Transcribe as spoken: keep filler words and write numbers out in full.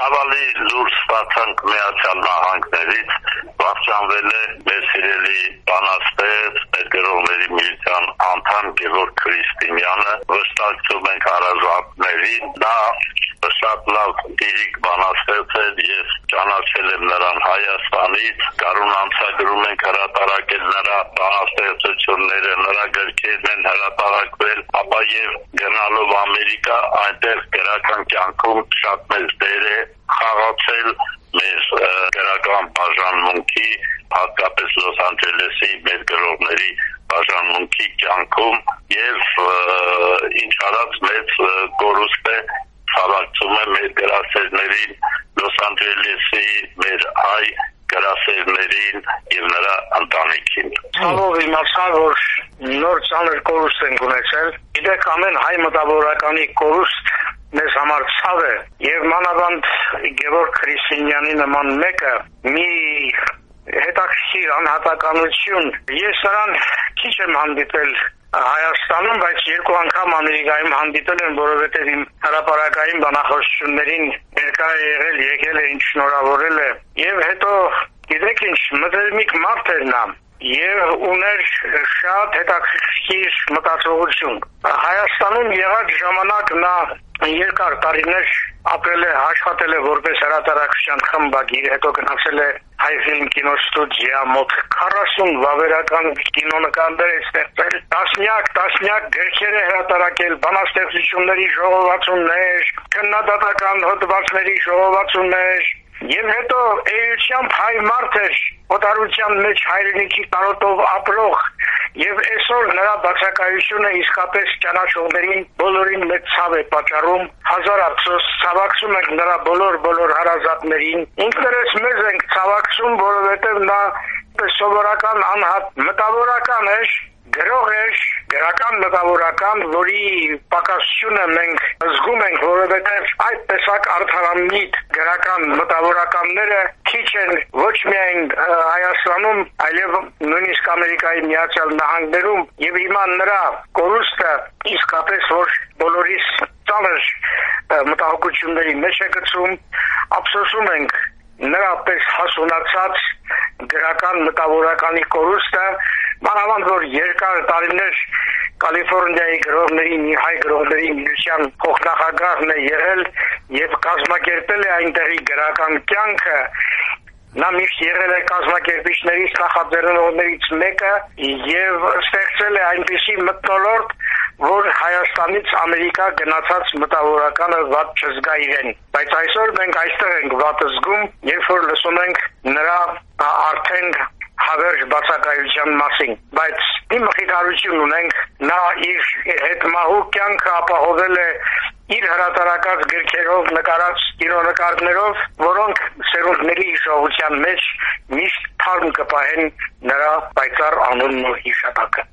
Ցավալի լուր ստացանք Միացյալ Նահանգներից, վախճանվել է մեր սիրելի բանաստեղծ, մեր գրողների միության անդամ Գևորգ Քրիստինյանը, վստահեցում ենք հարազատներին, նա շատ լավ լիրիկ բանաստեղծ էր, ես ճանաչել եմ նրան Հայաստանից, գարուն ամսագրում ենք հրատարակել նրա բանաստեղծությունները, նրա գրքերն են հրատարակվել, ապա եւ գնալով Ամերիկա, այնտեղ գրական կյանքում շատ մեծ դեր է խաղացել մեր գրական բաժանմունքի, հատկապես Լոս Անջելեսի մեր գրողների բաժանմունքի կյանքում եւ ինչ արած մեծ կորուստ է հավաքվում է մեր գրասերներին, Լոս Անջելեսի մեր հայ գրասերներին եւ նրա ընտանիքին։ Ցավով իմացա, որ նոր ծանր կորուստ ենք ունեցել։ Գիտեք, ամեն հայ մտավորականի կորուստ մեզ համար ցավ է եւ մանավանդ Գևորգ Քրիստինյանի նման մեկը մի հետաքրքիր անհատականություն։ Ես նրան քիչ եմ հանդիպել Հայաստանում, բայց երկու անգամ Ամերիկայում հանդիպել եմ, որովհետև իմ հրապարակային բանախոսություններին ներկա է եղել, եկել է, ինչ շնորհավորել է։ Եվ հետո գիտեք ինչ, մտերմիկ մարդ էր նա եւ ուներ շատ հետաքրքիր մտածողություն։ Հայաստանում եղած ժամանակ նա երկար տարիներ ապրել է, աշխատել է որպես հրատարակչության խմբագիր, հետո գնացել է Հայ ֆիլմ կինոստուդիա, մոտ քառասուն վավերական կինոնկարներ է ստեղծել, տասնյակ, տասնյակ գրքեր է հրատարակել, բանաստեղծությունների ժողովածուներ, քննադատական հոդվածների ժողովածուներ, եւ հետո էությամբ հայ մարդ էր, օտարության մեջ հայրենիքի տարոտով ապրող, եւ այսօր նրա բացակայությունը իսկապես ճանաչողներին բոլորին մեծ ցավ է պատճառում, հազար ափսոս, ցավակցում ենք նրա բոլոր բոլոր հարազատներին, ինքներս մեզ ենք ցավակցում, որովհետեւ նա սովորական անհատ մտավորական էր, գրող էր, գրական մտավորական, որի պակասությունը մենք զգում ենք, որովհետև այդ տեսակ արդարամիտ գրական մտավորականները քիչ են ոչ միայն Հայաստանում, այլև նույնիսկ Ամերիկայի Միացյալ Նահանգներում, եւ հիմա նրա կորուստը իսկապես որ բոլորիս ծանր մտահոգությունների մեջ է գցում, ափսոսում ենք նրա պես հասունացած գրական մտավորականի կորուստը, մանավանդ որ երկար տարիներ Կալիֆոռնիայի գրողների մի հայ գրողների միության փոխնախագահն է եղել եւ կազմակերպել է այնտեղի գրական կյանքը, նա միշտ եղել է կազմակերպիչներից նախաձեռնողներից մեկը եւ ստեղծել է այնպիսի մթնոլորտ, որ Հայաստանից Ամերիկա գնացած մտավորականը վատ չզգա իրեն, բայց այսօր մենք այստեղ ենք վատ զգում, երբ որ լսում ենք նրա արդեն հավերժ բացակայության մասին, բայց մի մխիթարություն ունենք, նա իր հետմահու կյանքը ապահովել է իր հրատարակած գրքերով, նկարած կինոնկարներով, որոնք սերունդների հիշողության մեջ միշտ թարմ կպահեն նրա պայծառ անունն ու հիշատակը։